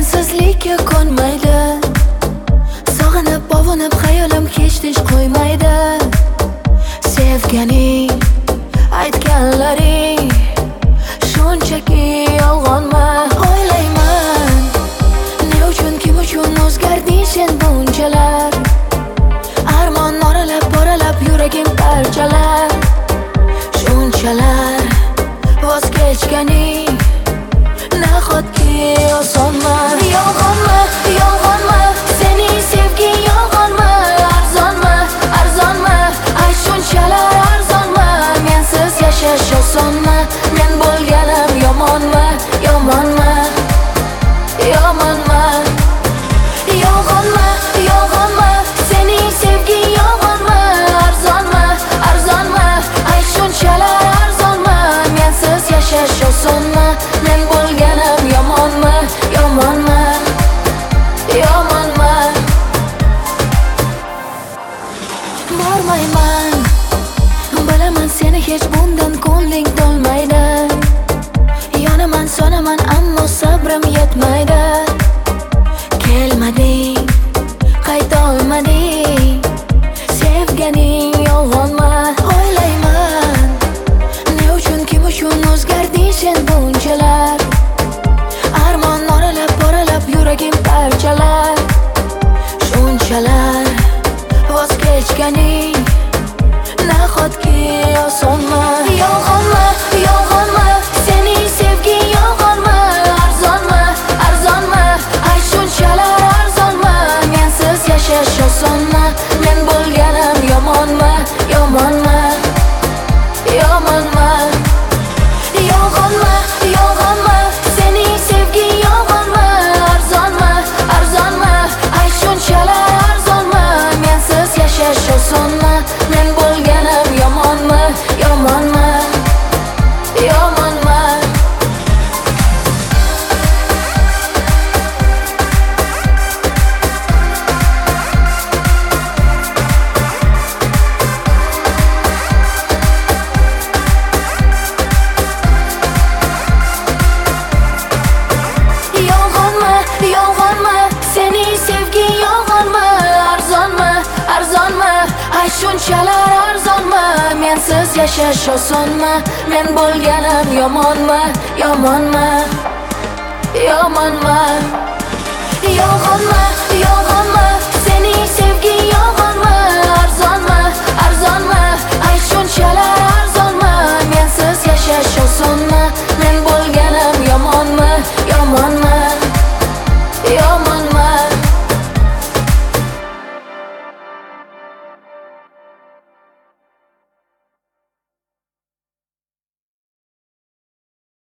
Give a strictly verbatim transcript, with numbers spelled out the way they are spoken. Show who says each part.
Speaker 1: Sensizlikka ko'nmaydi. Sog'inib, ovunib, xayolim kechdish qo'ymaydi. Sevganing, aytganlaring shunchaki yolg'onmi? O'ylayman, ne uchun, kim uchun o'zgarding sen bunchalar? Armon oralab, boralab yuragim parchalar. Shunchalar voz kechganing nahotki osonmi? Yolg'onmi, yolg'onmi, sening sevging yolg'onmi? Arzonmi, arzonmi, ay shunchalar arzonmi? Mensiz yashash osonmi? Men bo'lganim yomonmi, yomonmi, yomonmi? Yolg'onmi, yolg'onmi, sening sevging yolg'onmi? Arzonmi, arzonmi, ay shunchalar arzonmi? Mensiz yashash osonmi? Men bo'lganim yomonmi, yomonmi, yomonmi? Bormayman, bilaman seni hech bundan ko'ngling to'lmaydi. Yonaman, sonaman, ammo sabrim yetmaydi. Kelmading, qayta olmading, sevganing yolg'onmi? O'ylayman, ne uchun, kim uchun o'zgarding sen bunchalar? Armon oralab, boralab yuragim parchalar. Shunchalar voz kechganing nahotki osonmi? Yolg'onmi, yolg'onmi, sening sevging yolg'onmi? Arzonmi, arzonmi, ay shunchalar arzonmi? Mensiz yashash osonmi? Men bo'lganim yomonmi, yomonmi, yomonmi? Yolg'onmi, yolg'onmi, sening sevging yolg'onmi? Arzonmi, arzonmi, ay shunchalar arzonmi? Mensiz yashash osonmi? Men bo'lganim yomonmi, yomonmi, yomonmi? Yolg'onmi, yolg'onmi, sening sevging yolg'onmi? Arzonmi, arzonmi, ay shunchalar arzonmi? Mensiz yashash osonmi? Men bo'lganim yomonmi, yomonmi, yomonmi? Yolg'onmi, yolg'onmi, sening sevging yolg'onmi? Arzonmi, arzonmi, ay shunchalar arzonmi? Mensiz yashash osonmi? Men bo'lganim